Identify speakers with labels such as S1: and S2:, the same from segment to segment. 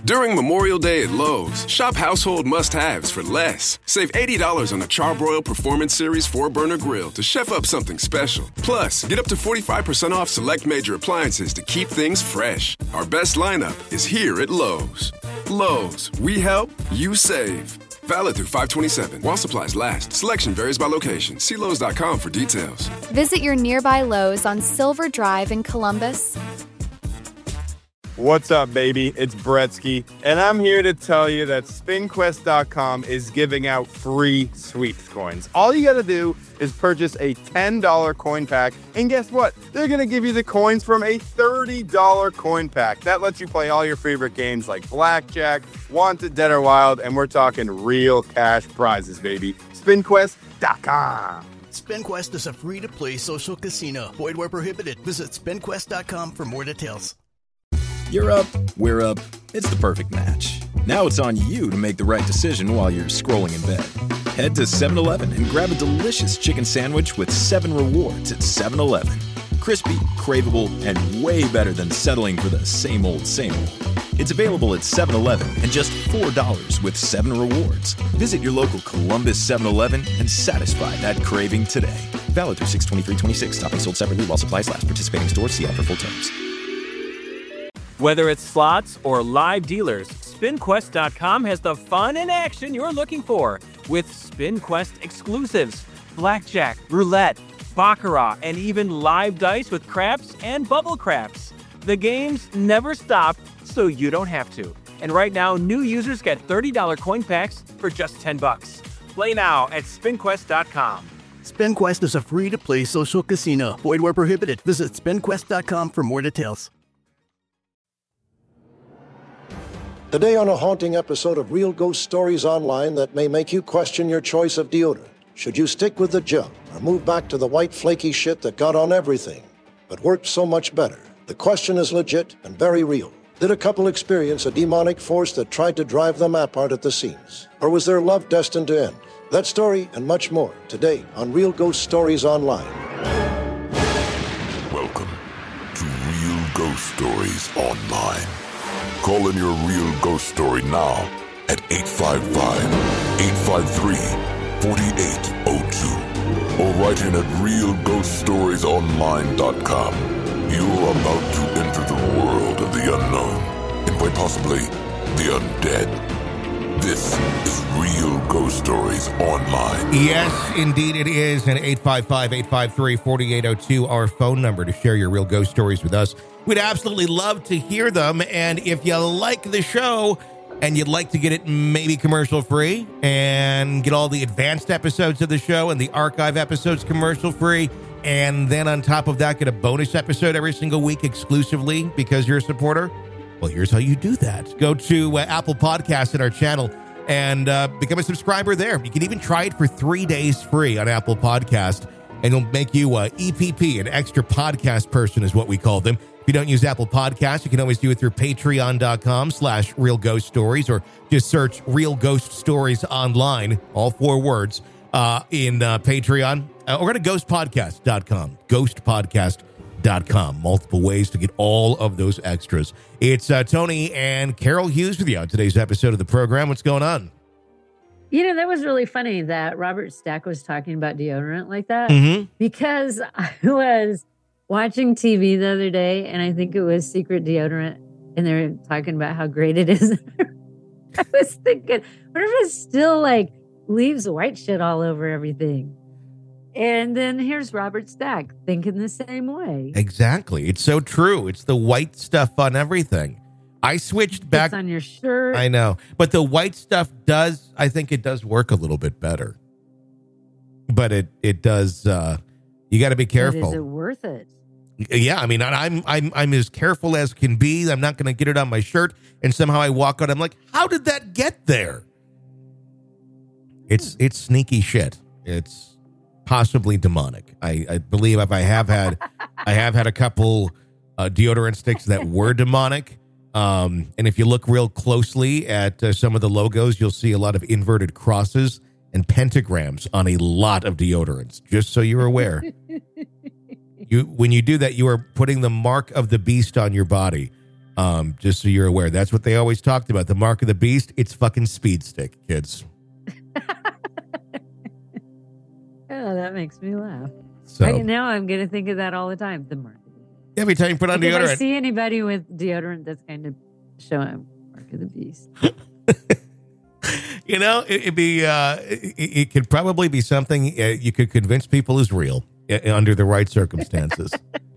S1: During Memorial Day at Lowe's, shop household must-haves for less. Save $80 on a Charbroil Performance Series 4-burner grill to chef up something special. Plus, get up to 45% off select major appliances to keep things fresh. Our best lineup is here at Lowe's. Lowe's, we help, you save. Valid through 5/27. While supplies last. Selection varies by location. See Lowes.com for details.
S2: Visit your nearby Lowe's on Silver Drive in Columbus.
S3: What's up, baby? It's Bretsky, and I'm here to tell you that SpinQuest.com is giving out free sweeps coins. All you gotta do is purchase a $10 coin pack, and guess what? They're gonna give you the coins from a $30 coin pack. That lets you play all your favorite games like Blackjack, Wanted, Dead or Wild, and we're talking real cash prizes, baby. SpinQuest.com.
S4: SpinQuest is a free-to-play social casino. Void where prohibited. Visit SpinQuest.com for more details.
S5: You're up, we're up. It's the perfect match. Now it's on you to make the right decision while you're scrolling in bed. Head to 7-Eleven and grab a delicious chicken sandwich with 7 rewards at 7-Eleven. Crispy, craveable, and way better than settling for the same old, same old. It's available at 7-Eleven and just $4 with 7 rewards. Visit your local Columbus 7-Eleven and satisfy that craving today. Valid through 6/23/26. Topping sold separately while supplies last. Participating stores. See app for full terms.
S6: Whether it's slots or live dealers, SpinQuest.com has the fun and action you're looking for with SpinQuest exclusives, blackjack, roulette, baccarat, and even live dice with craps and bubble craps. The games never stop, so you don't have to. And right now, new users get $30 coin packs for just $10. Play now at SpinQuest.com.
S4: SpinQuest is a free-to-play social casino. Void where prohibited. Visit SpinQuest.com for more details.
S7: Today on a haunting episode of Real Ghost Stories Online that may make you question your choice of deodorant. Should you stick with the jug or move back to the white flaky shit that got on everything, but worked so much better? The question is legit and very real. Did a couple experience a demonic force that tried to drive them apart at the seams? Or was their love destined to end? That story and much more today on Real Ghost Stories Online.
S8: Welcome to Real Ghost Stories Online. Call in your real ghost story now at 855-853-4802 or write in at realghoststoriesonline.com. You're about to enter the world of the unknown and quite possibly the undead. This is Real Ghost Stories Online.
S9: Yes, indeed it is. And 855-853-4802, our phone number to share your real ghost stories with us. We'd absolutely love to hear them. And if you like the show and you'd like to get it maybe commercial free and get all the advanced episodes of the show and the archive episodes commercial free, and then on top of that, get a bonus episode every single week exclusively because you're a supporter, well, here's how you do that. Go to Apple Podcasts in our channel and become a subscriber there. You can even try it for 3 days free on Apple Podcast, and it'll make you EPP, an extra podcast person is what we call them. If you don't use Apple Podcasts, you can always do it through patreon.com/Real Ghost Stories, or just search Real Ghost Stories Online, all 4 words, in Patreon, or go to ghostpodcast.com, ghostpodcast.com. Multiple ways to get all of those extras. It's Tony and Carol Hughes with you on today's episode of the program. What's going on?
S10: You know, that was really funny that Robert Stack was talking about deodorant like that, because I was watching TV the other day, and I think it was Secret Deodorant, and they were talking about how great it is. I was thinking, what if it still like leaves white shit all over everything? And then here's Robert Stack thinking the same way.
S9: Exactly. It's so true. It's the white stuff on everything. I switched back.
S10: It's on your shirt.
S9: I know. But the white stuff does, I think it does work a little bit better. But it does, you got to be careful.
S10: But is it worth it?
S9: Yeah, I mean, I'm as careful as can be. I'm not going to get it on my shirt, and somehow I walk out. I'm like, how did that get there? It's sneaky shit. It's possibly demonic. I believe I have had a couple deodorant sticks that were demonic. And if you look real closely at some of the logos, you'll see a lot of inverted crosses and pentagrams on a lot of deodorants. Just so you're aware. When you do that, you are putting the mark of the beast on your body. Just so you're aware, that's what they always talked about. The mark of the beast, it's fucking speed stick, kids.
S10: Oh, that makes me laugh.
S9: So
S10: Now I'm going to think of that all the time. The mark.
S9: Every time you put on deodorant.
S10: If I see anybody with deodorant, that's kind of showing mark of the beast.
S9: It'd be, it could probably be something you could convince people is real under the right circumstances.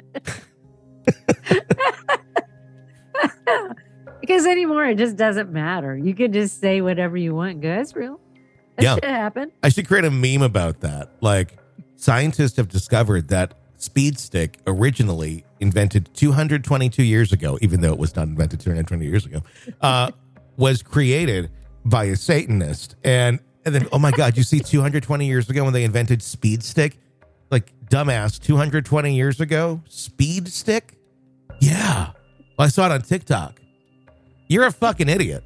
S10: Because anymore, it just doesn't matter. You could just say whatever you want. Go, that's real. That should happen.
S9: I should create a meme about that. Like, scientists have discovered that speed stick originally invented 222 years ago, even though it was not invented 220 years ago, was created by a Satanist. And then, oh my God, you see 220 years ago when they invented speed stick? Like, dumbass, 220 years ago? Speed stick? Yeah. Well, I saw it on TikTok. You're a fucking idiot.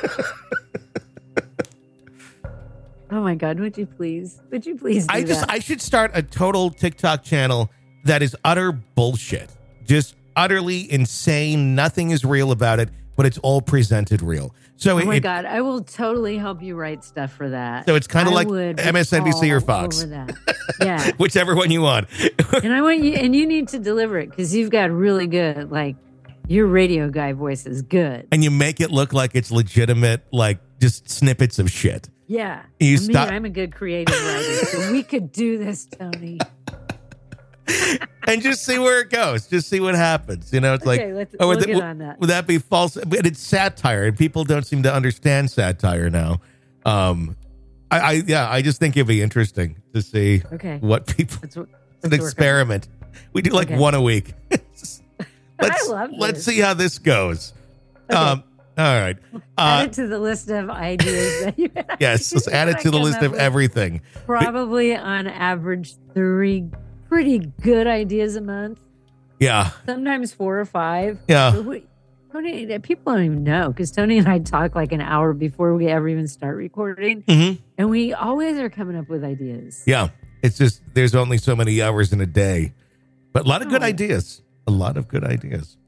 S10: Oh my God, would you please do that?
S9: I should start a total TikTok channel that is utter bullshit. Just utterly insane. Nothing is real about it, but it's all presented real. So
S10: oh my God, I will totally help you write stuff for that.
S9: So it's kind of like MSNBC or Fox.
S10: Yeah.
S9: Whichever one you want.
S10: And I want you, and you need to deliver it because you've got really good, like, your radio guy voice is good.
S9: And you make it look like it's legitimate, like just snippets of shit.
S10: Yeah. I'm a good creative writer, so we could do this, Tony.
S9: And just see where it goes. Just see what happens. It's
S10: okay,
S9: like,
S10: we'll get on that.
S9: Would that be false? But it's satire, and people don't seem to understand satire now. I just think it'd be interesting to see what people. It's an experiment. We do like one a week. Let's see how this goes.
S10: Okay.
S9: All right.
S10: Add it to the list of ideas that you have.
S9: Yes, let's add it to the list of everything.
S10: Probably on average 3 pretty good ideas a month.
S9: Yeah.
S10: Sometimes 4 or 5.
S9: Yeah.
S10: Tony, people don't even know because Tony and I talk like an hour before we ever even start recording.
S9: Mm-hmm.
S10: And we always are coming up with ideas.
S9: Yeah. It's just, there's only so many hours in a day. But a lot of good ideas. A lot of good ideas.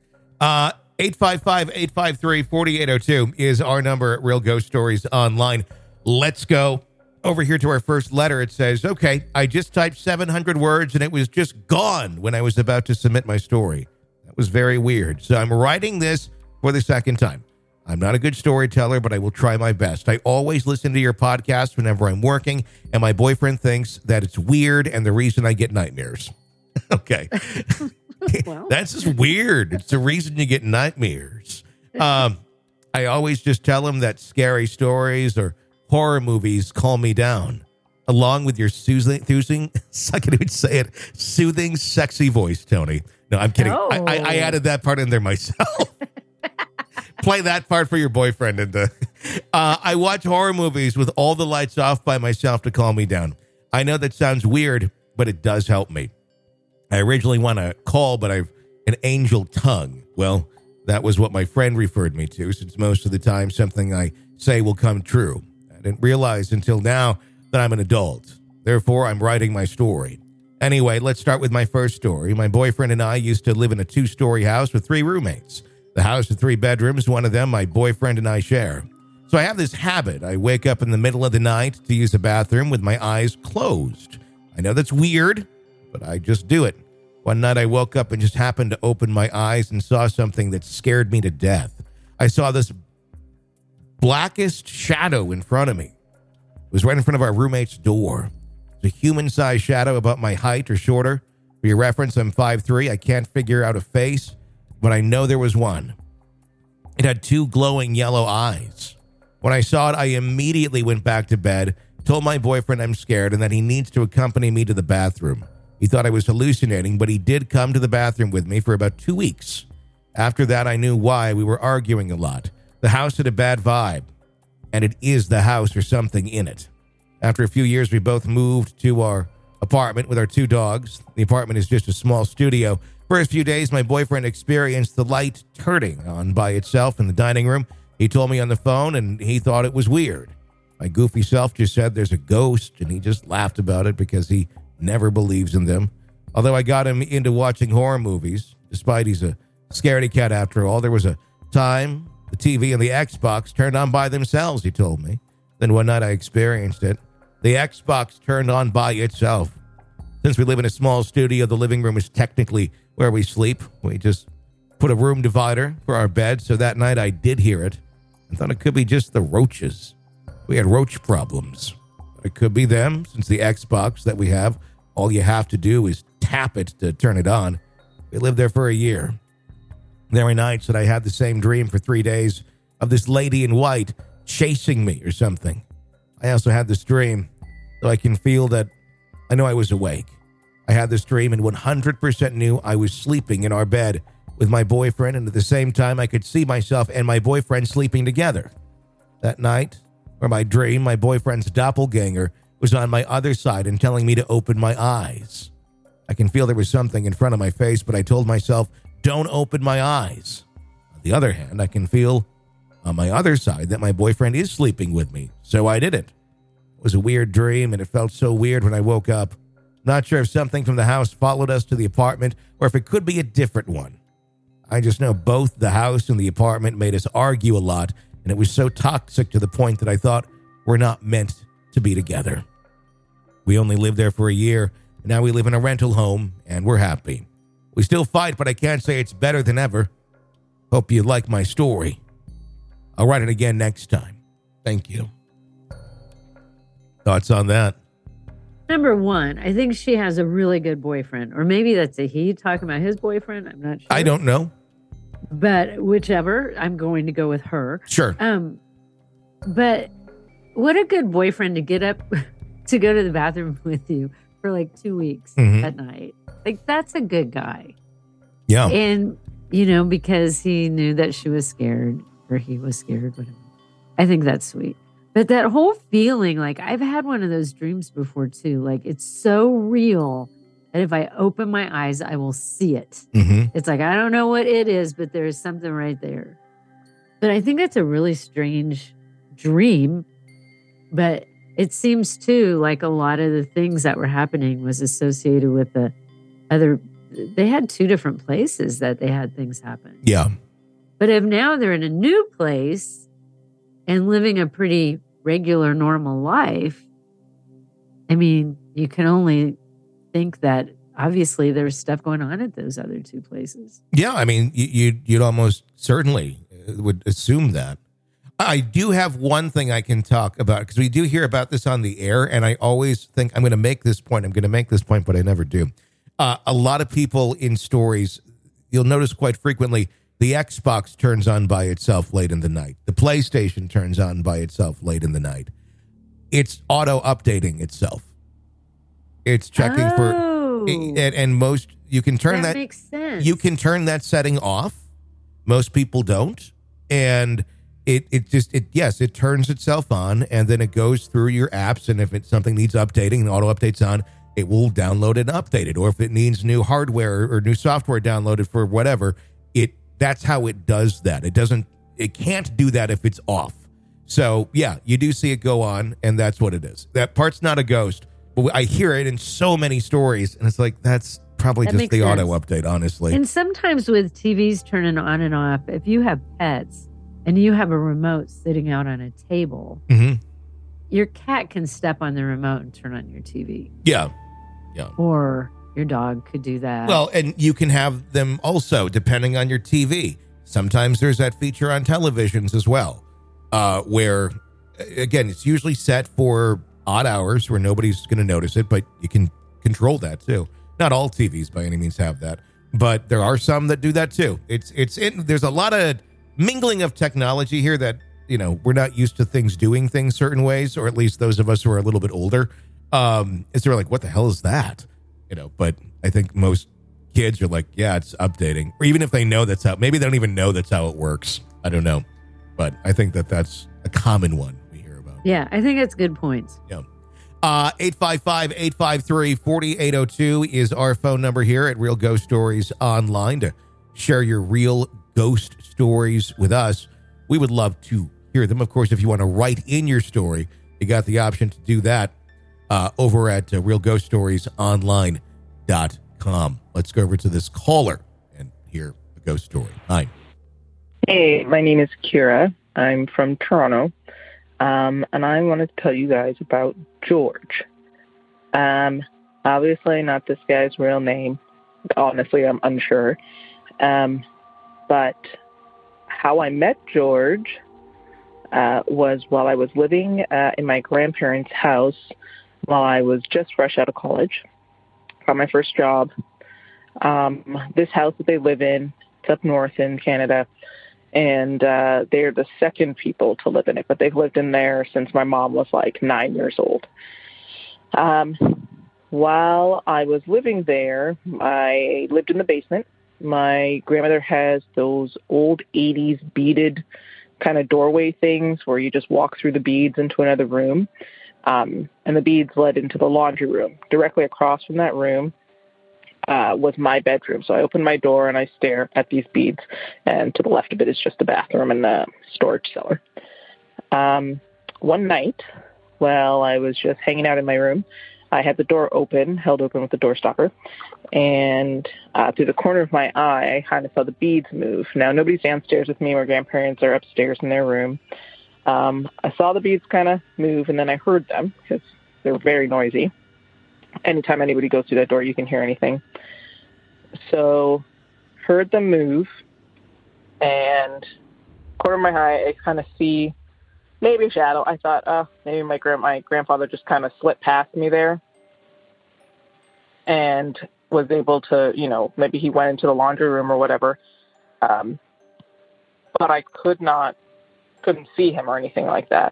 S9: 855-853-4802 is our number at Real Ghost Stories Online. Let's go over here to our first letter. It says, okay, I just typed 700 words and it was just gone when I was about to submit my story. That was very weird. So I'm writing this for the second time. I'm not a good storyteller, but I will try my best. I always listen to your podcast whenever I'm working, and my boyfriend thinks that it's weird and the reason I get nightmares. Okay. Well. That's just weird. It's the reason you get nightmares. I always just tell him that scary stories or horror movies calm me down, along with your soothing, I can even say it, soothing, sexy voice, Tony. No, I'm kidding. Oh. I added that part in there myself. Play that part for your boyfriend. And I watch horror movies with all the lights off by myself to calm me down. I know that sounds weird, but it does help me. I originally want to call, but I've an angel tongue. Well, that was what my friend referred me to, since most of the time something I say will come true. I didn't realize until now that I'm an adult. Therefore, I'm writing my story. Anyway, let's start with my first story. My boyfriend and I used to live in a 2-story house with 3 roommates. The house had 3 bedrooms. One of them my boyfriend and I share. So I have this habit. I wake up in the middle of the night to use the bathroom with my eyes closed. I know that's weird, but I just do it. One night I woke up and just happened to open my eyes and saw something that scared me to death. I saw this blackest shadow in front of me. It was right in front of our roommate's door. It's a human-sized shadow about my height or shorter. For your reference, I'm 5'3". I can't figure out a face, but I know there was one. It had 2 glowing yellow eyes. When I saw it, I immediately went back to bed, told my boyfriend I'm scared and that he needs to accompany me to the bathroom. He thought I was hallucinating, but he did come to the bathroom with me for about 2 weeks. After that, I knew why. We were arguing a lot. The house had a bad vibe, and it is the house or something in it. After a few years, we both moved to our apartment with our 2 dogs. The apartment is just a small studio. First few days, my boyfriend experienced the light turning on by itself in the dining room. He told me on the phone, and he thought it was weird. My goofy self just said there's a ghost, and he just laughed about it because he never believes in them. Although I got him into watching horror movies, despite he's a scaredy cat after all, there was a time, the TV and the Xbox turned on by themselves, he told me. Then one night I experienced it. The Xbox turned on by itself. Since we live in a small studio, the living room is technically where we sleep. We just put a room divider for our bed, so that night I did hear it. I thought it could be just the roaches. We had roach problems. It could be them, since the Xbox that we have, all you have to do is tap it to turn it on. We lived there for a year. There were nights that I had the same dream for 3 days of this lady in white chasing me or something. I also had this dream, so I can feel that I know I was awake. I had this dream and 100% knew I was sleeping in our bed with my boyfriend, and at the same time I could see myself and my boyfriend sleeping together. That night, or my dream, my boyfriend's doppelganger was on my other side and telling me to open my eyes. I can feel there was something in front of my face, but I told myself, don't open my eyes. On the other hand, I can feel on my other side that my boyfriend is sleeping with me, so I didn't. It was a weird dream, and it felt so weird when I woke up. Not sure if something from the house followed us to the apartment or if it could be a different one. I just know both the house and the apartment made us argue a lot, and it was so toxic to the point that I thought we're not meant to be together. We only lived there for a year, and now we live in a rental home, and we're happy. We still fight, but I can't say it's better than ever. Hope you like my story. I'll write it again next time. Thank you. Thoughts on that?
S10: Number one, I think she has a really good boyfriend. Or maybe that's a he talking about his boyfriend. I'm not sure.
S9: I don't know.
S10: But whichever, I'm going to go with her.
S9: Sure.
S10: But what a good boyfriend to get up to go to the bathroom with you for like 2 weeks at night. Like, that's a good guy.
S9: Yeah.
S10: And, you know, because he knew that she was scared or he was scared, whatever. I think that's sweet. But that whole feeling, like, I've had one of those dreams before too. Like, it's so real that if I open my eyes, I will see it. It's like, I don't know what it is, but there's something right there. But I think that's a really strange dream. But it seems too like a lot of the things that were happening was associated with the other. They had 2 different places that they had things happen.
S9: Yeah.
S10: But if now they're in a new place and living a pretty regular, normal life, I mean, you can only think that obviously there's stuff going on at those other 2 places.
S9: Yeah, I mean, you'd almost certainly would assume that. I do have one thing I can talk about, because we do hear about this on the air, and I always think I'm going to make this point, but I never do. A lot of people in stories, you'll notice quite frequently, the Xbox turns on by itself late in the night. The PlayStation turns on by itself late in the night. It's auto-updating itself. It's checking for... And most... You can turn that...
S10: makes sense.
S9: You can turn that setting off. Most people don't. And it turns itself on, and then it goes through your apps, and if something needs updating, the auto-update's on, it will download it and update it. Or if it needs new hardware or new software downloaded for whatever, that's how it does that. It can't do that if it's off. So yeah, you do see it go on, and that's what it is. That part's not a ghost, but I hear it in so many stories, and it's like, that's probably just the auto update, honestly.
S10: And sometimes with TVs turning on and off, if you have pets and you have a remote sitting out on a table, your cat can step on the remote and turn on your TV.
S9: Yeah.
S10: Or your dog could do that.
S9: Well, and you can have them also, depending on your TV. Sometimes there's that feature on televisions as well, where, again, it's usually set for odd hours where nobody's going to notice it, but you can control that too. Not all TVs by any means have that, but there are some that do that too. There's a lot of mingling of technology here that, we're not used to things doing things certain ways, or at least those of us who are a little bit older. It's sort of like, what the hell is that? But I think most kids are like, yeah, it's updating. Or even if they know that's how, maybe they don't even know that's how it works. I don't know. But I think that's a common one we hear about.
S10: Yeah, I think that's good points.
S9: Yeah. 855-853-4802 is our phone number here at Real Ghost Stories Online to share your real ghost stories with us. We would love to hear them. Of course, if you want to write in your story, you got the option to do that over at realghoststoriesonline.com. Let's go over to this caller and hear a ghost story. Hi.
S11: Hey, my name is Kira. I'm from Toronto, and I wanted to tell you guys about George. Obviously not this guy's real name. Honestly, I'm unsure. But how I met George was while I was living in my grandparents' house while I was just fresh out of college. Got my first job. This house that they live in, it's up north in Canada, and they're the second people to live in it, but they've lived in there since my mom was like 9 years old. While I was living there, I lived in the basement. My grandmother has those old 80s beaded kind of doorway things where you just walk through the beads into another room. And the beads led into the laundry room. Directly across from that room was my bedroom. So I open my door and I stare at these beads. And to the left of it is just the bathroom and the storage cellar. One night, while I was just hanging out in my room, I had the door open, held open with the door stopper, and through the corner of my eye, I kind of saw the beads move. Now, nobody's downstairs with me. My grandparents are upstairs in their room. I saw the beads kind of move, and then I heard them because they were very noisy. Anytime anybody goes through that door, you can hear anything. So, heard them move, and corner of my eye, I kind of see maybe a shadow. I thought, maybe my grandfather just kind of slipped past me there and was able to, maybe he went into the laundry room or whatever. But I couldn't see him or anything like that.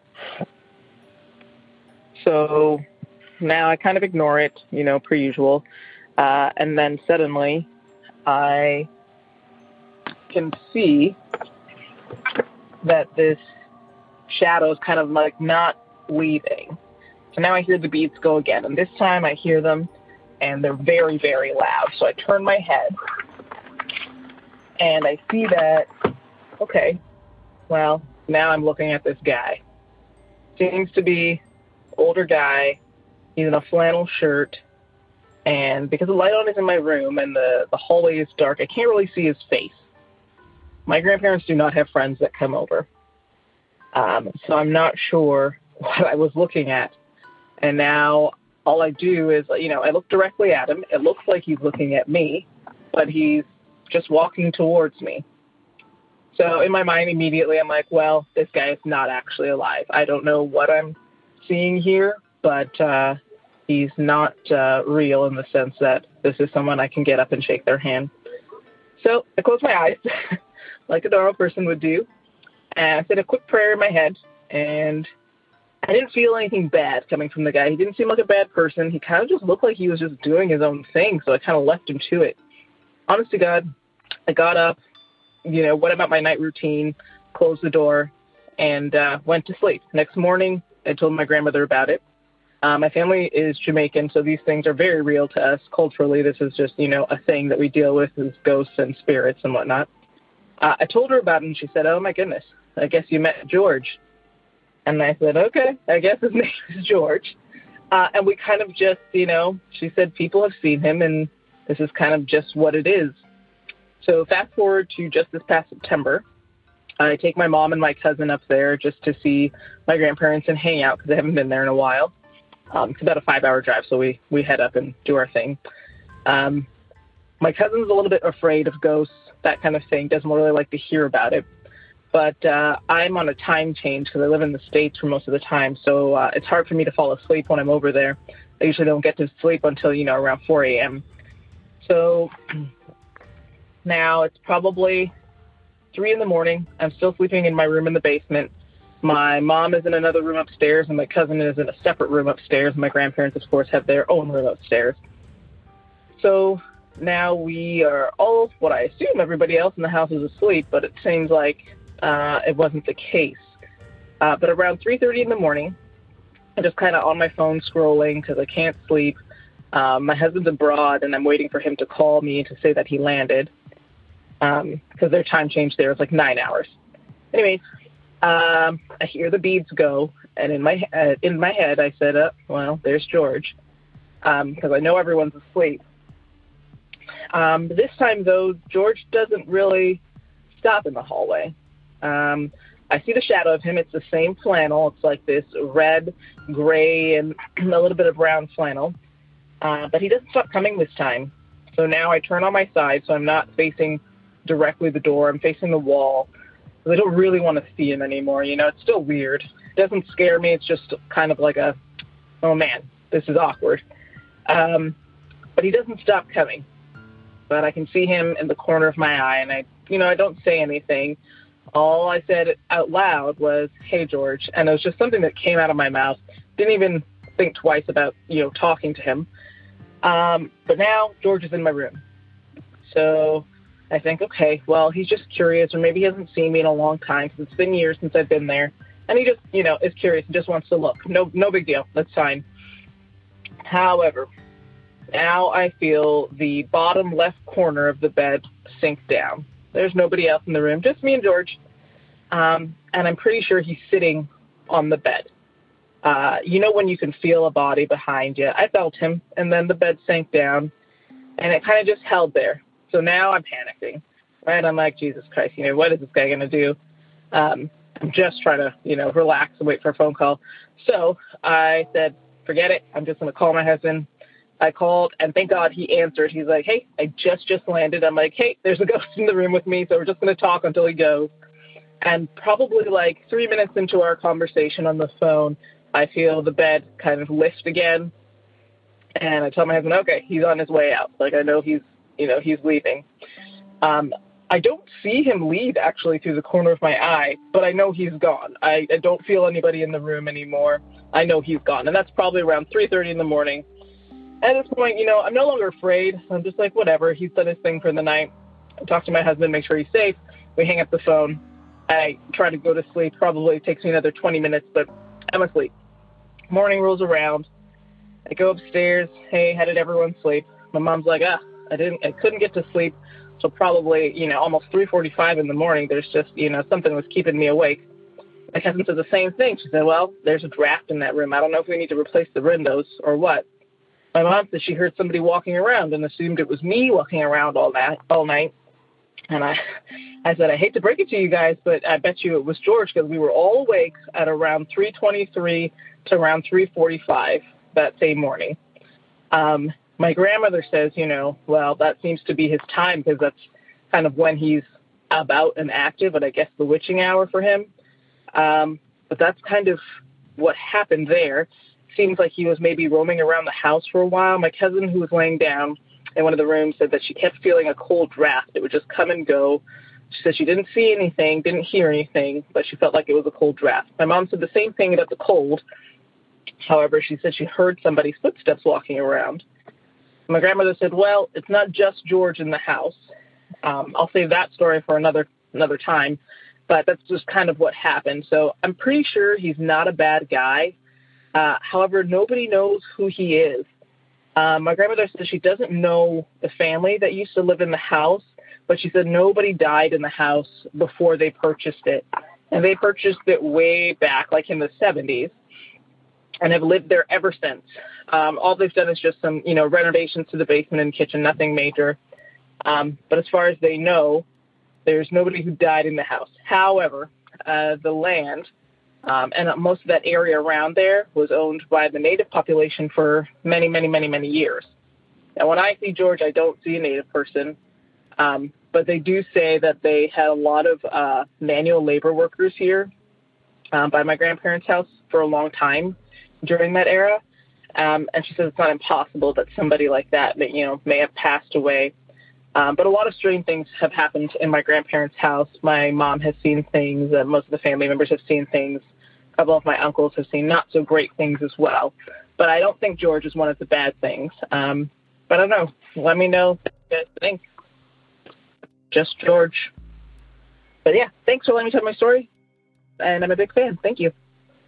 S11: So now I kind of ignore it, per usual. And then suddenly I can see that this shadow is kind of like not leaving. So now I hear the beats go again, and this time I hear them and they're very, very loud. So I turn my head and I see that, okay, well, now I'm looking at this guy. Seems to be older guy. He's in a flannel shirt, and because the light on is in my room and the hallway is dark, I can't really see his face. My grandparents do not have friends that come over. So I'm not sure what I was looking at. And now all I do is, I look directly at him. It looks like he's looking at me, but he's just walking towards me. So in my mind, immediately, I'm like, well, this guy is not actually alive. I don't know what I'm seeing here, but he's not real in the sense that this is someone I can get up and shake their hand. So I close my eyes like a normal person would do. And I said a quick prayer in my head, and I didn't feel anything bad coming from the guy. He didn't seem like a bad person. He kind of just looked like he was just doing his own thing, so I kind of left him to it. Honest to God, I got up, went about my night routine, closed the door, and went to sleep. Next morning, I told my grandmother about it. My family is Jamaican, so these things are very real to us. Culturally, this is just, a thing that we deal with as ghosts and spirits and whatnot. I told her about it, and she said, oh, my goodness, I guess you met George. And I said, okay, I guess his name is George. And we kind of just, she said people have seen him, and this is kind of just what it is. So fast forward to just this past September, I take my mom and my cousin up there just to see my grandparents and hang out because they haven't been there in a while. It's about a 5-hour drive, so we head up and do our thing. My cousin's a little bit afraid of ghosts, that kind of thing, doesn't really like to hear about it. But I'm on a time change because I live in the States for most of the time, so it's hard for me to fall asleep when I'm over there. I usually don't get to sleep until, around 4 a.m. So now it's probably 3 in the morning. I'm still sleeping in my room in the basement. My mom is in another room upstairs, and my cousin is in a separate room upstairs. My grandparents, of course, have their own room upstairs. So now we are all, what I assume everybody else in the house is asleep, but it seems like it wasn't the case. But around 3:30 in the morning, I'm just kind of on my phone scrolling because I can't sleep. My husband's abroad, and I'm waiting for him to call me to say that he landed because their time change there is like 9 hours. Anyways, I hear the beads go, and in my head I said, well, there's George, because I know everyone's asleep. This time, though, George doesn't really stop in the hallway. I see the shadow of him. It's the same flannel. It's like this red, gray, and a little bit of brown flannel. But he doesn't stop coming this time. So now I turn on my side, so I'm not facing directly the door. I'm facing the wall. I don't really want to see him anymore. It's still weird. It doesn't scare me. It's just kind of like oh man, this is awkward. But he doesn't stop coming. But I can see him in the corner of my eye, and I don't say anything. All I said out loud was, "Hey, George." And it was just something that came out of my mouth. Didn't even think twice about, talking to him. But now George is in my room. So I think, okay, well, he's just curious, or maybe he hasn't seen me in a long time because it's been years since I've been there. And he just, is curious and just wants to look. No big deal. That's fine. However, now I feel the bottom left corner of the bed sink down. There's nobody else in the room, just me and George. And I'm pretty sure he's sitting on the bed. When you can feel a body behind you. I felt him, and then the bed sank down, and it kind of just held there. So now I'm panicking, right? I'm like, Jesus Christ, what is this guy going to do? I'm just trying to, relax and wait for a phone call. So I said, forget it. I'm just going to call my husband. I called, and thank God he answered. He's like, hey, I just landed. I'm like, hey, there's a ghost in the room with me, so we're just going to talk until he goes. And probably like 3 minutes into our conversation on the phone, I feel the bed kind of lift again. And I tell my husband, okay, he's on his way out. Like, I know he's leaving. I don't see him leave actually through the corner of my eye, but I know he's gone. I don't feel anybody in the room anymore. I know he's gone. And that's probably around 3:30 in the morning. At this point, I'm no longer afraid. I'm just like, whatever. He's done his thing for the night. I talk to my husband, make sure he's safe. We hang up the phone. I try to go to sleep. Probably takes me another 20 minutes, but I'm asleep. Morning rolls around. I go upstairs. Hey, how did everyone sleep? My mom's like, I couldn't get to sleep till probably, almost 3:45 in the morning. There's just, something was keeping me awake. My cousin said the same thing. She said, well, there's a draft in that room. I don't know if we need to replace the windows or what. My mom said she heard somebody walking around and assumed it was me walking around all night. And I said, I hate to break it to you guys, but I bet you it was George, because we were all awake at around 3:23 to around 3:45 that same morning. My grandmother says, well, that seems to be his time, because that's kind of when he's about and active, and I guess the witching hour for him. But that's kind of what happened there. Seems like he was maybe roaming around the house for a while. My cousin, who was laying down in one of the rooms, said that she kept feeling a cold draft. It would just come and go. She said she didn't see anything, didn't hear anything, but she felt like it was a cold draft. My mom said the same thing about the cold. However, she said she heard somebody's footsteps walking around. My grandmother said, well, it's not just George in the house. I'll save that story for another time, but that's just kind of what happened. So I'm pretty sure he's not a bad guy. However, nobody knows who he is. My grandmother said she doesn't know the family that used to live in the house, but she said nobody died in the house before they purchased it. And they purchased it way back, like in the 70s, and have lived there ever since. All they've done is just some, renovations to the basement and kitchen, nothing major. But as far as they know, there's nobody who died in the house. However, the land and most of that area around there was owned by the native population for many, many, many, many years. Now, when I see George, I don't see a native person, but they do say that they had a lot of manual labor workers here by my grandparents' house for a long time during that era. And she says it's not impossible that somebody like that may have passed away. But a lot of strange things have happened in my grandparents' house. My mom has seen things. Most of the family members have seen things. A couple of my uncles have seen not so great things as well. But I don't think George is one of the bad things. But I don't know. Let me know what you guys think. Just George. But yeah, thanks for letting me tell my story. And I'm a big fan. Thank you.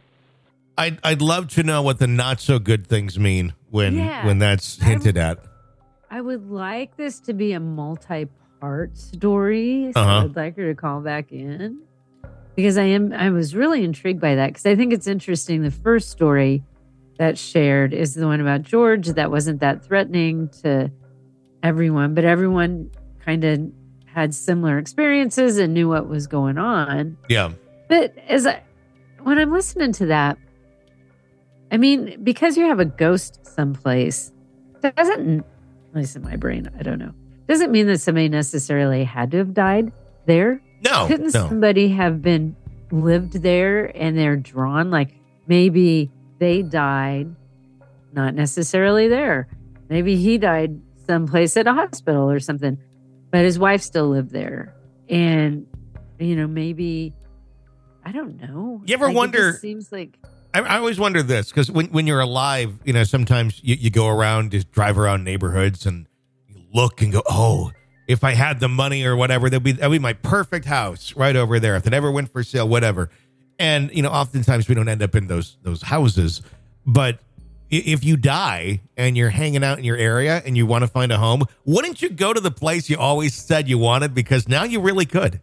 S9: I'd love to know what the not so good things mean when that's hinted at.
S10: I would like this to be a multi-part story. So I'd like her to call back in, because I was really intrigued by that, because I think it's interesting. The first story that's shared is the one about George that wasn't that threatening to everyone, but everyone kind of had similar experiences and knew what was going on.
S9: Yeah.
S10: But when I'm listening to that, I mean, because you have a ghost someplace, doesn't, at least in my brain, I don't know, doesn't mean that somebody necessarily had to have died there.
S9: No.
S10: Couldn't somebody have been lived there and they're drawn? Like maybe they died, not necessarily there. Maybe he died someplace at a hospital or something, but his wife still lived there. And, maybe, I don't know.
S9: You ever wonder?
S10: It just seems like.
S9: I always wonder this, because when you're alive, sometimes you go around, just drive around neighborhoods and you look and go, oh, if I had the money or whatever, that'd be my perfect house right over there. If it ever went for sale, whatever. And, oftentimes we don't end up in those houses. But if you die and you're hanging out in your area and you want to find a home, wouldn't you go to the place you always said you wanted? Because now you really could.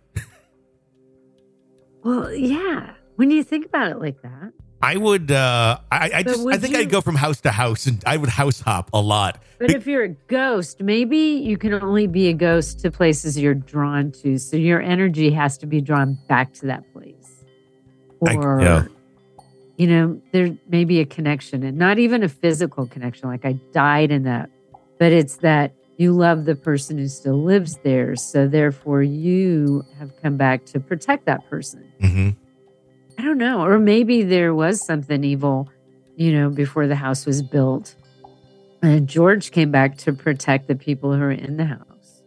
S10: Well, yeah. When you think about it like that.
S9: I would, I think I'd go from house to house and I would house hop a lot.
S10: But if you're a ghost, maybe you can only be a ghost to places you're drawn to. So your energy has to be drawn back to that place. Or, there may be a connection, and not even a physical connection. Like I died in that, but it's that you love the person who still lives there. So therefore you have come back to protect that person.
S9: Mm-hmm.
S10: I don't know. Or maybe there was something evil, before the house was built. And George came back to protect the people who are in the house.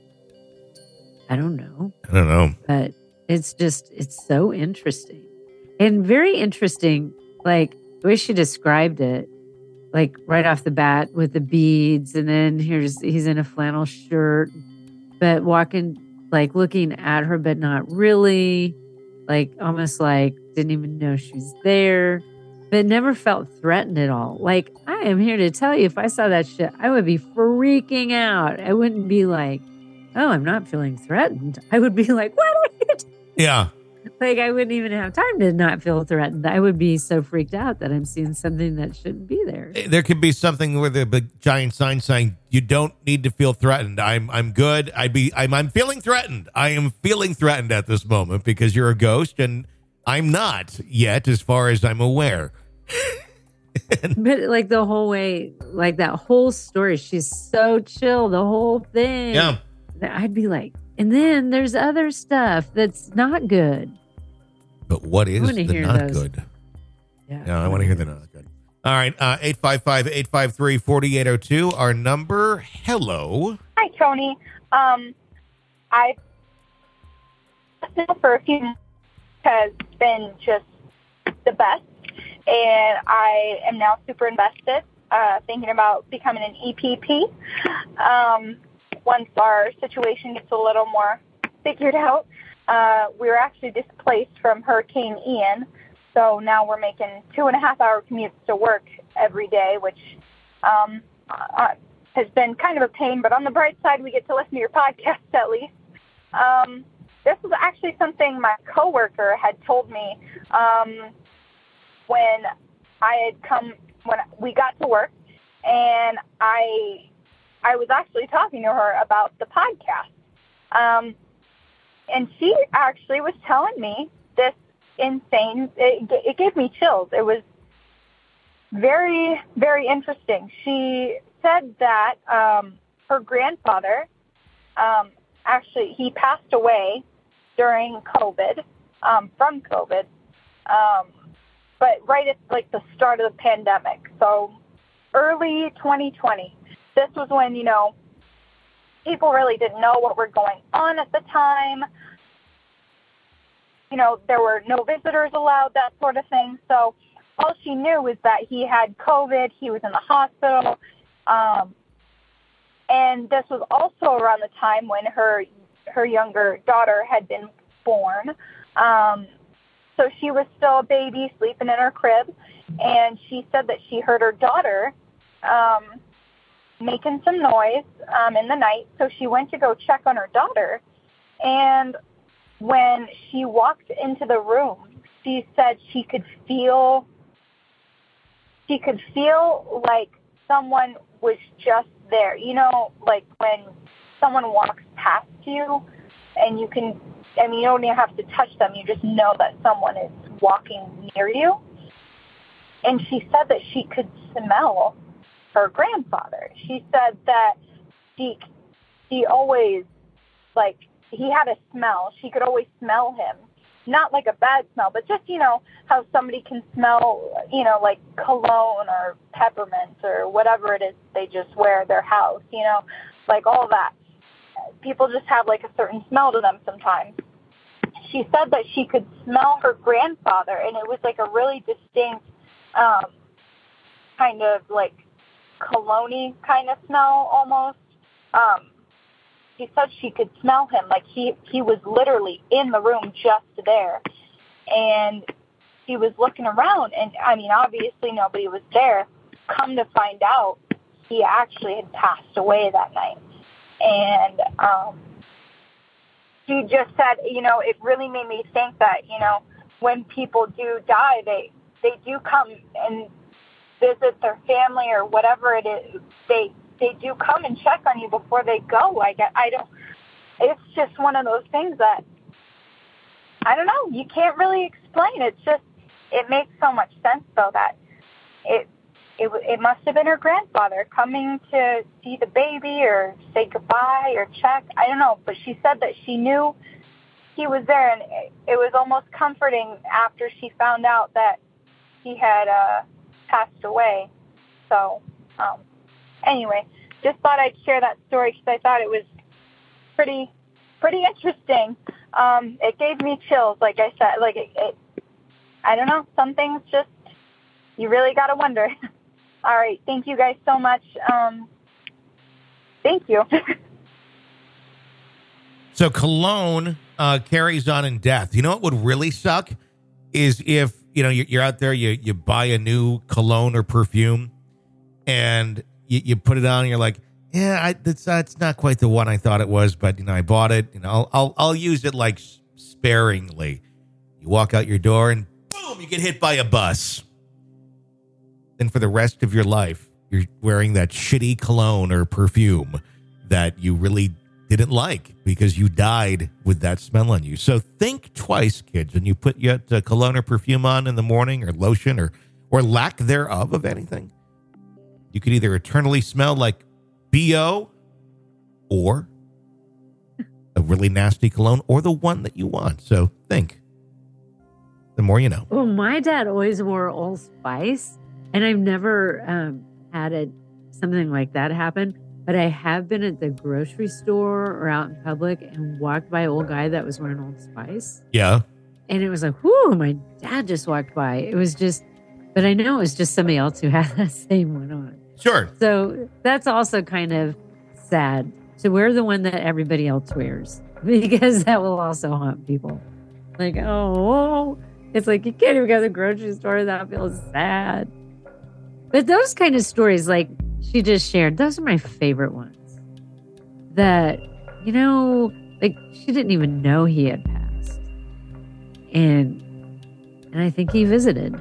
S10: I don't know. But it's so interesting. And very interesting, like the way she described it, like right off the bat with the beads. And then he's in a flannel shirt, but walking, like looking at her, but not really. Like almost like didn't even know she was there, but never felt threatened at all. Like, I am here to tell you, if I saw that shit, I would be freaking out. I wouldn't be like, oh, I'm not feeling threatened. I would be like, what are you doing?
S9: Yeah.
S10: Like, I wouldn't even have time to not feel threatened. I would be so freaked out that I'm seeing something that shouldn't be there.
S9: There could be something with a big giant sign saying, you don't need to feel threatened. I'm good. I'm feeling threatened. I am feeling threatened at this moment because you're a ghost and I'm not yet, as far as I'm aware.
S10: But like the whole way, like that whole story, she's so chill, the whole thing.
S9: Yeah.
S10: I'd be like, and then there's other stuff that's not good.
S9: But what is the not good? Yeah, I want to hear the not good. All right, 855-853-4802, our number. Hello.
S12: Hi, Tony. I've listened for a few months, has been just the best, and I am now super invested, thinking about becoming an EPP. Once our situation gets a little more figured out, we were actually displaced from Hurricane Ian, so now we're making 2.5-hour commutes to work every day, which has been kind of a pain, but on the bright side, we get to listen to your podcast at least. This was actually something my coworker had told me when we got to work, and I was actually talking to her about the podcast. And she actually was telling me this insane, it gave me chills. It was very, very interesting. She said that her grandfather, actually, he passed away during COVID, from COVID, but right at like the start of the pandemic. So early 2020. This was when, people really didn't know what were going on at the time. There were no visitors allowed, that sort of thing. So all she knew was that he had COVID. He was in the hospital. And this was also around the time when her younger daughter had been born. So she was still a baby sleeping in her crib. And she said that she heard her daughter making some noise in the night. So she went to go check on her daughter. And when she walked into the room, she said she could feel like someone was just there. Like when someone walks past you, and you can, I mean, you don't even have to touch them. You just know that someone is walking near you. And she said that she could smell her grandfather. She said that she always, like, he had a smell. She could always smell him. Not like a bad smell, but just, you know, how somebody can smell, you know, like cologne or peppermint or whatever it is they just wear at their house, you know, like all that. People just have like a certain smell to them sometimes. She said that she could smell her grandfather, and it was like a really distinct kind of like cologne-y kind of smell almost. She said she could smell him, like he was literally in the room just there. And she was looking around, and I mean, obviously nobody was there. Come to find out, he actually had passed away that night. And she just said, you know, it really made me think that, you know, when people do die, they do come and visit their family or whatever it is. They do come and check on you before they go. I don't. It's just one of those things that I don't know. You can't really explain. It's just, it makes so much sense though that it must have been her grandfather coming to see the baby or say goodbye or check. I don't know, but she said that she knew he was there, and it was almost comforting after she found out that he had passed away. So, anyway, just thought I'd share that story because I thought it was pretty interesting. It gave me chills, like I said. Like it I don't know. Some things just, you really got to wonder. All right. Thank you guys so much. Thank you.
S9: So cologne carries on in death. You know what would really suck is if, you know, you're out there, you buy a new cologne or perfume and you put it on and you're like, yeah, that's not quite the one I thought it was, but, you know, I bought it, and I'll use it like sparingly. You walk out your door and boom, you get hit by a bus. Then for the rest of your life, you're wearing that shitty cologne or perfume that you really didn't like because you died with that smell on you. So think twice, kids, when you put your cologne or perfume on in the morning, or lotion, or lack thereof of anything. You could either eternally smell like BO or a really nasty cologne, or the one that you want. So think. The more you know.
S10: Well, my dad always wore Old Spice, and I've never had something like that happen. But I have been at the grocery store or out in public and walked by an old guy that was wearing Old Spice.
S9: Yeah.
S10: And it was like, whoo, my dad just walked by. It was just, but I know it was just somebody else who had that same one on.
S9: Sure.
S10: So that's also kind of sad to wear the one that everybody else wears, because that will also haunt people. Like, oh, it's like you can't even go to the grocery store. That feels sad. But those kind of stories, like she just shared, those are my favorite ones. That, you know, like she didn't even know he had passed. And I think he visited.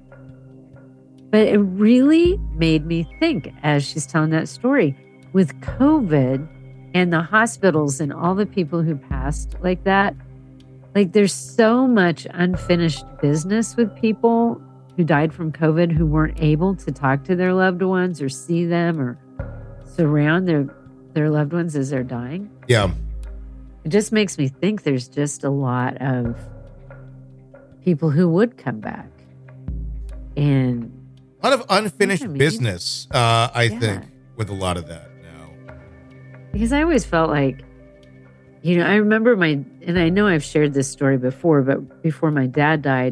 S10: But it really made me think as she's telling that story with COVID and the hospitals and all the people who passed like that. Like there's so much unfinished business with people who died from COVID who weren't able to talk to their loved ones or see them or surround their loved ones as they're dying.
S9: Yeah.
S10: It just makes me think there's just a lot of people who would come back. And
S9: a lot of unfinished business, I think, with a lot of that now.
S10: Because I always felt like, you know, I remember and I know I've shared this story before, but before my dad died,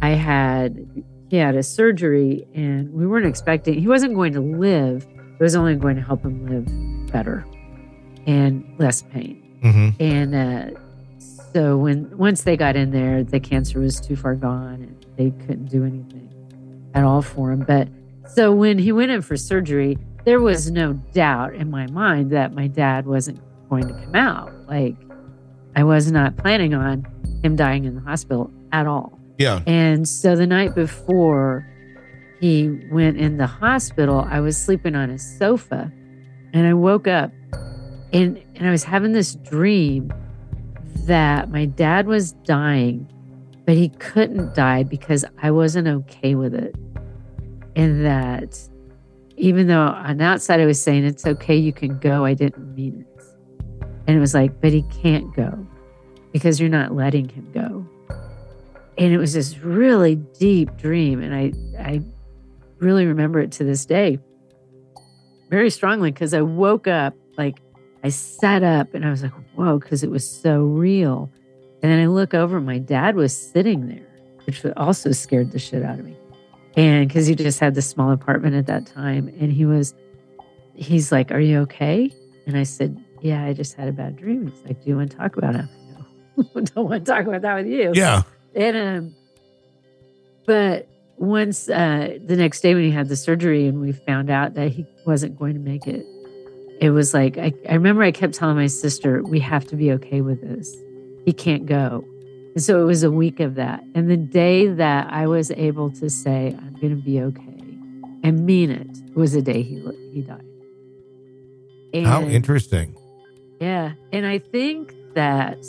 S10: he had a surgery, and we weren't expecting, he wasn't going to live. It was only going to help him live better and less pain. Mm-hmm. And so once they got in there, the cancer was too far gone and they couldn't do anything at all for him. But so when he went in for surgery, there was no doubt in my mind that my dad wasn't going to come out. Like, I was not planning on him dying in the hospital at all.
S9: Yeah.
S10: And so the night before he went in the hospital, I was sleeping on a sofa, and I woke up and I was having this dream that my dad was dying, but he couldn't die because I wasn't okay with it. And that even though on the outside I was saying, it's okay, you can go, I didn't mean it. And it was like, but he can't go because you're not letting him go. And it was this really deep dream. And I really remember it to this day very strongly because I woke up, like I sat up and I was like, whoa, because it was so real. And then I look over, my dad was sitting there, which also scared the shit out of me. And because he just had this small apartment at that time. And he's like, are you okay? And I said, yeah, I just had a bad dream. He's like, do you want to talk about it? No, I don't want to talk about that with you.
S9: Yeah.
S10: And, but once the next day when he had the surgery and we found out that he wasn't going to make it, it was like, I remember I kept telling my sister, we have to be okay with this. He can't go. And so it was a week of that. And the day that I was able to say, I'm going to be okay and mean it, was the day he died. And,
S9: how interesting.
S10: Yeah. And I think that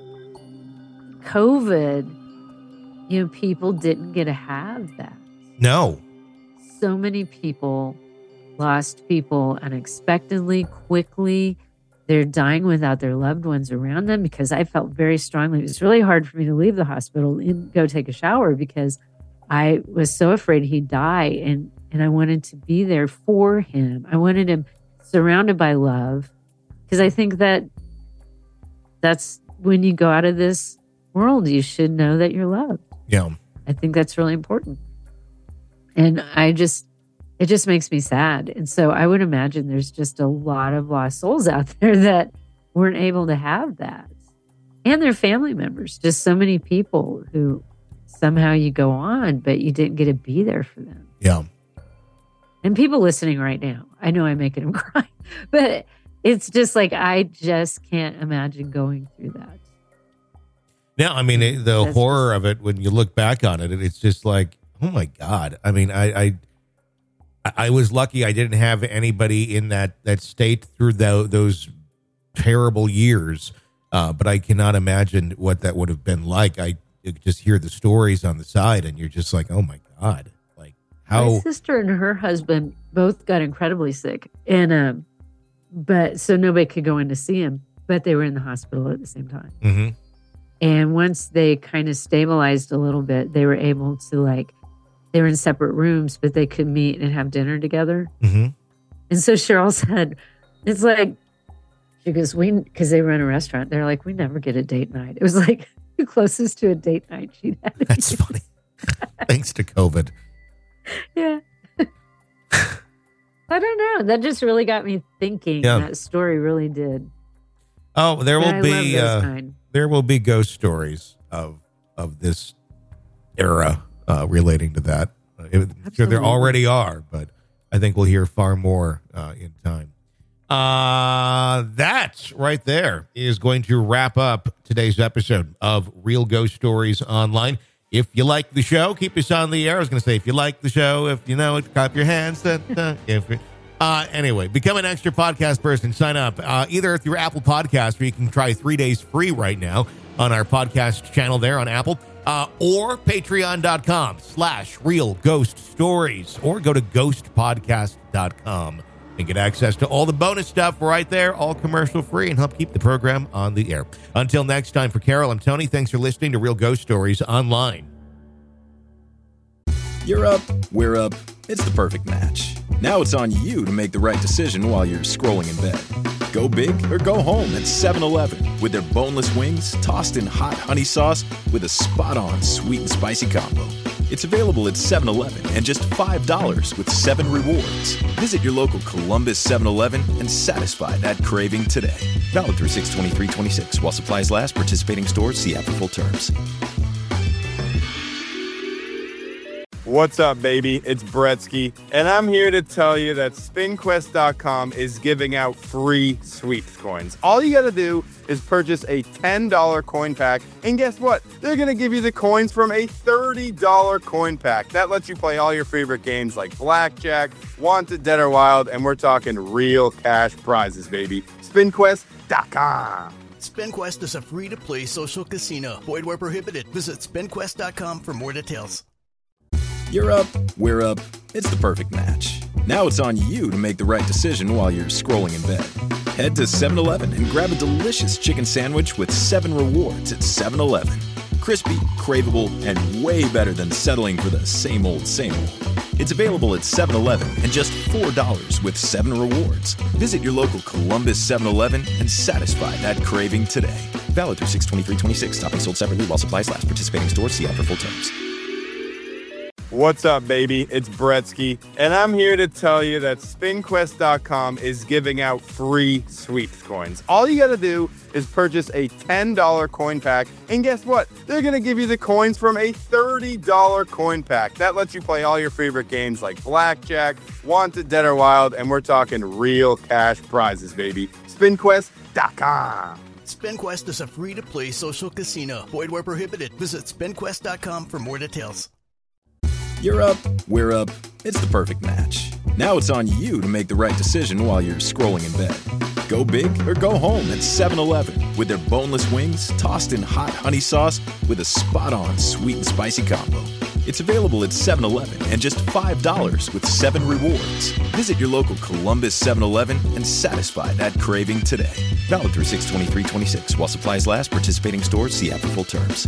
S10: COVID, people didn't get to have that.
S9: No.
S10: So many people lost people unexpectedly, quickly. They're dying without their loved ones around them because I felt very strongly. It was really hard for me to leave the hospital and go take a shower because I was so afraid he'd die. And I wanted to be there for him. I wanted him surrounded by love because I think that's when you go out of this world, you should know that you're loved.
S9: Yeah.
S10: I think that's really important. And it just makes me sad. And so I would imagine there's just a lot of lost souls out there that weren't able to have that. And their family members, just so many people who somehow you go on, but you didn't get to be there for them.
S9: Yeah.
S10: And people listening right now, I know I'm making them cry, but it's just like, I just can't imagine going through that.
S9: Yeah, I mean, the horror of it, when you look back on it, it's just like, oh my God. I mean, I was lucky I didn't have anybody in that state through those terrible years, but I cannot imagine what that would have been like. I just hear the stories on the side, and you're just like, oh my God. Like, how?
S10: My sister and her husband both got incredibly sick, and but so nobody could go in to see him, but they were in the hospital at the same time.
S9: Mm-hmm.
S10: And once they kind of stabilized a little bit, they were able to they were in separate rooms, but they could meet and have dinner together.
S9: Mm-hmm.
S10: And so Cheryl said, it's like, she goes, because they run a restaurant, they're like, we never get a date night. It was like the closest to a date night she'd had.
S9: That's funny. Thanks to COVID.
S10: Yeah. I don't know. That just really got me thinking.
S9: Yeah.
S10: That story really did.
S9: Oh, there will be ghost stories of this era relating to that. I'm sure there already are, but I think we'll hear far more in time. That right there is going to wrap up today's episode of Real Ghost Stories Online. If you like the show, keep us on the air. I was going to say, if you like the show, if you know it, clap your hands. Anyway, become an extra podcast person. Sign up either through Apple Podcasts, where you can try 3 days free right now on our podcast channel there on Apple, or patreon.com/Real Ghost Stories, or go to ghostpodcast.com and get access to all the bonus stuff right there, all commercial free, and help keep the program on the air. Until next time, for Carol, I'm Tony. Thanks for listening to Real Ghost Stories Online.
S5: You're up, we're up. It's the perfect match. Now it's on you to make the right decision while you're scrolling in bed. Go big or go home at 7-Eleven with their boneless wings tossed in hot honey sauce with a spot-on sweet and spicy combo. It's available at 7-Eleven and just $5 with 7 rewards. Visit your local Columbus 7-Eleven and satisfy that craving today. Valid through 6/23/26 while supplies last. Participating stores, see app for full terms.
S3: What's up, baby? It's Bretsky, and I'm here to tell you that SpinQuest.com is giving out free sweeps coins. All you gotta do is purchase a $10 coin pack, and guess what? They're gonna give you the coins from a $30 coin pack. That lets you play all your favorite games like Blackjack, Wanted, Dead or Wild, and we're talking real cash prizes, baby. SpinQuest.com.
S4: SpinQuest is a free-to-play social casino. Void where prohibited. Visit SpinQuest.com for more details.
S5: You're up, we're up, it's the perfect match. Now it's on you to make the right decision while you're scrolling in bed. Head to 7-Eleven and grab a delicious chicken sandwich with 7 rewards at 7-Eleven. Crispy, craveable, and way better than settling for the same old, same old. It's available at 7-Eleven and just $4 with 7 rewards. Visit your local Columbus 7-Eleven and satisfy that craving today. Valid through 6/23/26. Topping sold separately while supplies last. Participating stores. See app for full terms.
S3: What's up, baby? It's Bretsky, and I'm here to tell you that SpinQuest.com is giving out free sweeps coins. All you gotta do is purchase a $10 coin pack, and guess what? They're gonna give you the coins from a $30 coin pack. That lets you play all your favorite games like Blackjack, Wanted, Dead or Wild, and we're talking real cash prizes, baby. SpinQuest.com.
S4: SpinQuest is a free-to-play social casino. Void where prohibited. Visit SpinQuest.com for more details.
S5: You're up, we're up, it's the perfect match. Now it's on you to make the right decision while you're scrolling in bed. Go big or go home at 7-Eleven with their boneless wings tossed in hot honey sauce with a spot-on sweet and spicy combo. It's available at 7-Eleven and just $5 with 7 rewards. Visit your local Columbus 7-Eleven and satisfy that craving today. Valid through 6/23/26 while supplies last. Participating stores. See app for full terms.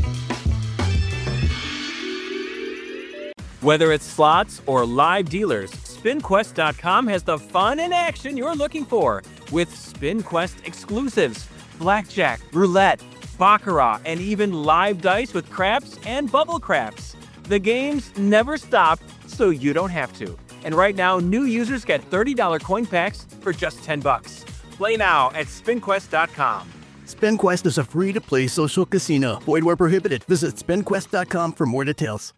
S6: Whether it's slots or live dealers, SpinQuest.com has the fun and action you're looking for with SpinQuest exclusives, blackjack, roulette, baccarat, and even live dice with craps and bubble craps. The games never stop, so you don't have to. And right now, new users get $30 coin packs for just $10. Play now at SpinQuest.com.
S4: SpinQuest is a free-to-play social casino. Void where prohibited. Visit SpinQuest.com for more details.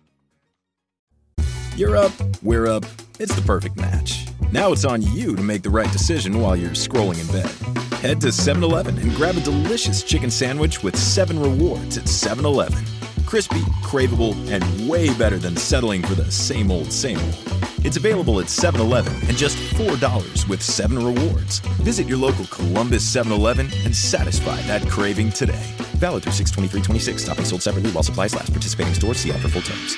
S5: You're up, we're up, it's the perfect match. Now it's on you to make the right decision while you're scrolling in bed. Head to 7-Eleven and grab a delicious chicken sandwich with 7 rewards at 7-Eleven. Crispy, craveable, and way better than settling for the same old, same old. It's available at 7-Eleven and just $4 with 7 rewards. Visit your local Columbus 7-Eleven and satisfy that craving today. Valid through 6/23/26. Topping sold separately while supplies last. Participating stores. See app for full terms.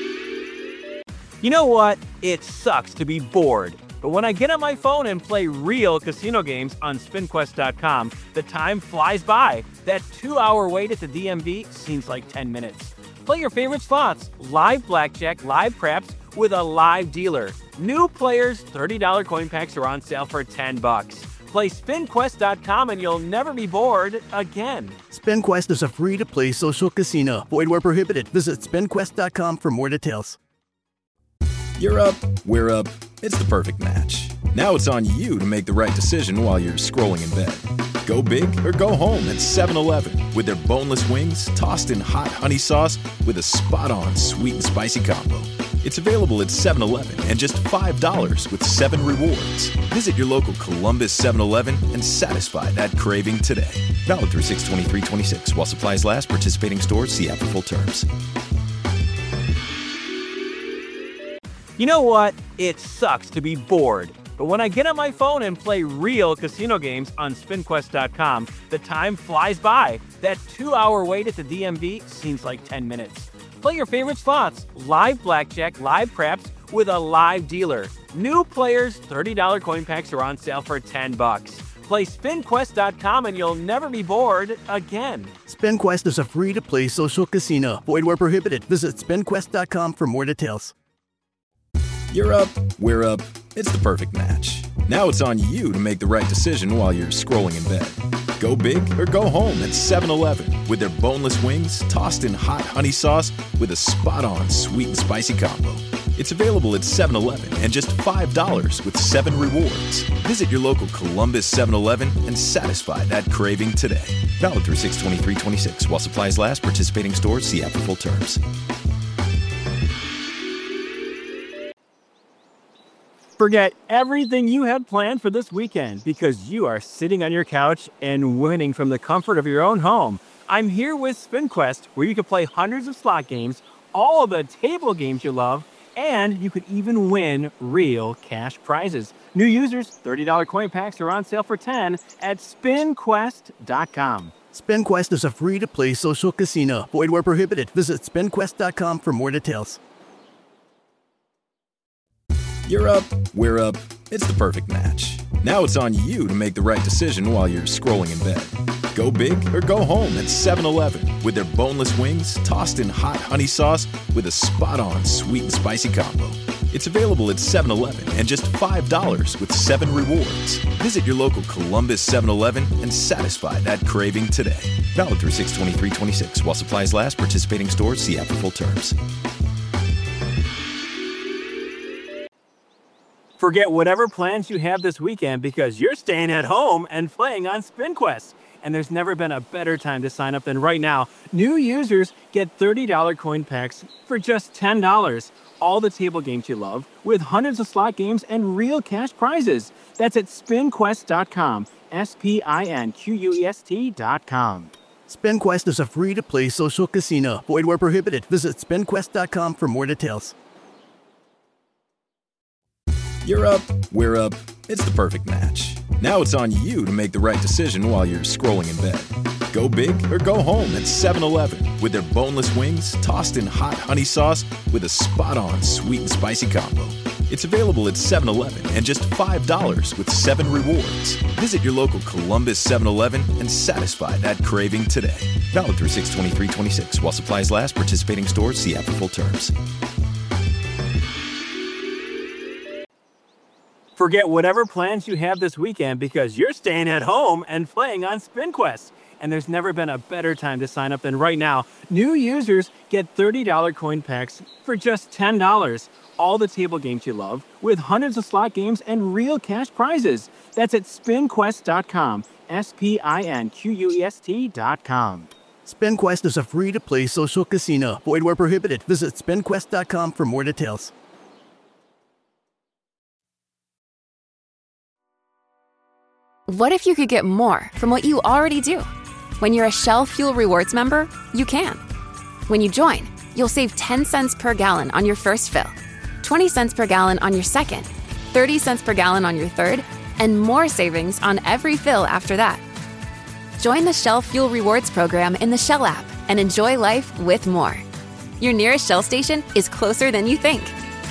S6: You know what? It sucks to be bored. But when I get on my phone and play real casino games on SpinQuest.com, the time flies by. That 2-hour wait at the DMV seems like 10 minutes. Play your favorite slots, live blackjack, live craps with a live dealer. New players, $30 coin packs are on sale for $10. Play SpinQuest.com and you'll never be bored again.
S4: SpinQuest is a free-to-play social casino. Void where prohibited. Visit SpinQuest.com for more details.
S5: You're up, we're up, it's the perfect match. Now it's on you to make the right decision while you're scrolling in bed. Go big or go home at 7-Eleven with their boneless wings tossed in hot honey sauce with a spot-on sweet and spicy combo. It's available at 7-Eleven and just $5 with 7 rewards. Visit your local Columbus 7-Eleven and satisfy that craving today. Valid through 6/23/26 while supplies last. Participating stores. See app for full terms.
S6: You know what? It sucks to be bored. But when I get on my phone and play real casino games on SpinQuest.com, the time flies by. That 2-hour wait at the DMV seems like 10 minutes. Play your favorite slots, live blackjack, live craps with a live dealer. New players, $30 coin packs are on sale for $10. Play SpinQuest.com and you'll never be bored again.
S4: SpinQuest is a free-to-play social casino. Void where prohibited. Visit SpinQuest.com for more details.
S5: You're up, we're up, it's the perfect match. Now it's on you to make the right decision while you're scrolling in bed. Go big or go home at 7-Eleven with their boneless wings tossed in hot honey sauce with a spot-on sweet and spicy combo. It's available at 7-Eleven and just $5 with 7 rewards. Visit your local Columbus 7-Eleven and satisfy that craving today. Valid through 6/23/26 while supplies last. Participating stores. See app for full terms.
S6: Forget everything you had planned for this weekend because you are sitting on your couch and winning from the comfort of your own home. I'm here with SpinQuest, where you can play hundreds of slot games, all of the table games you love, and you could even win real cash prizes. New users, $30 coin packs are on sale for $10 at SpinQuest.com.
S4: SpinQuest is a free-to-play social casino. Void where prohibited. Visit SpinQuest.com for more details.
S5: You're up, we're up. It's the perfect match. Now it's on you to make the right decision while you're scrolling in bed. Go big or go home at 7-Eleven with their boneless wings tossed in hot honey sauce with a spot-on sweet and spicy combo. It's available at 7-Eleven and just $5 with 7 rewards. Visit your local Columbus 7-Eleven and satisfy that craving today. Valid through 6/23/26 while supplies last. Participating stores see app for full terms.
S6: Forget whatever plans you have this weekend because you're staying at home and playing on SpinQuest. And there's never been a better time to sign up than right now. New users get $30 coin packs for just $10. All the table games you love with hundreds of slot games and real cash prizes. That's at SpinQuest.com. SpinQuest.com.
S4: SpinQuest is a free-to-play social casino. Void where prohibited. Visit SpinQuest.com for more details.
S5: You're up, we're up. It's the perfect match. Now it's on you to make the right decision while you're scrolling in bed. Go big or go home at 7-Eleven with their boneless wings tossed in hot honey sauce with a spot-on sweet and spicy combo. It's available at 7-Eleven and just $5 with 7 rewards. Visit your local Columbus 7-Eleven and satisfy that craving today. Valid through 6/23/26 while supplies last. Participating stores see app for full terms.
S6: Forget whatever plans you have this weekend because you're staying at home and playing on SpinQuest. And there's never been a better time to sign up than right now. New users get $30 coin packs for just $10. All the table games you love with hundreds of slot games and real cash prizes. That's at SpinQuest.com. SpinQuest.com.
S4: SpinQuest is a free-to-play social casino. Void where prohibited. Visit SpinQuest.com for more details.
S13: What if you could get more from what you already do? When you're a Shell Fuel Rewards member, you can. When you join, you'll save 10 cents per gallon on your first fill, 20 cents per gallon on your second, 30 cents per gallon on your third, and more savings on every fill after that. Join the Shell Fuel Rewards program in the Shell app and enjoy life with more. Your nearest Shell station is closer than you think.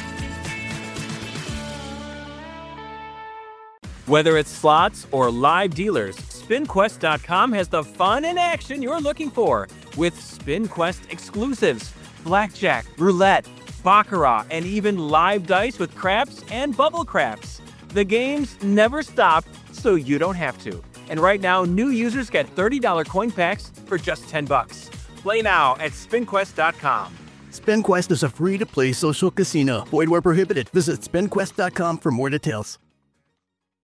S6: Whether it's slots or live dealers, SpinQuest.com has the fun and action you're looking for with SpinQuest exclusives, blackjack, roulette, baccarat, and even live dice with craps and bubble craps. The games never stop, so you don't have to. And right now, new users get $30 coin packs for just $10. Play now at SpinQuest.com.
S4: SpinQuest is a free-to-play social casino. Void where prohibited. Visit SpinQuest.com for more details.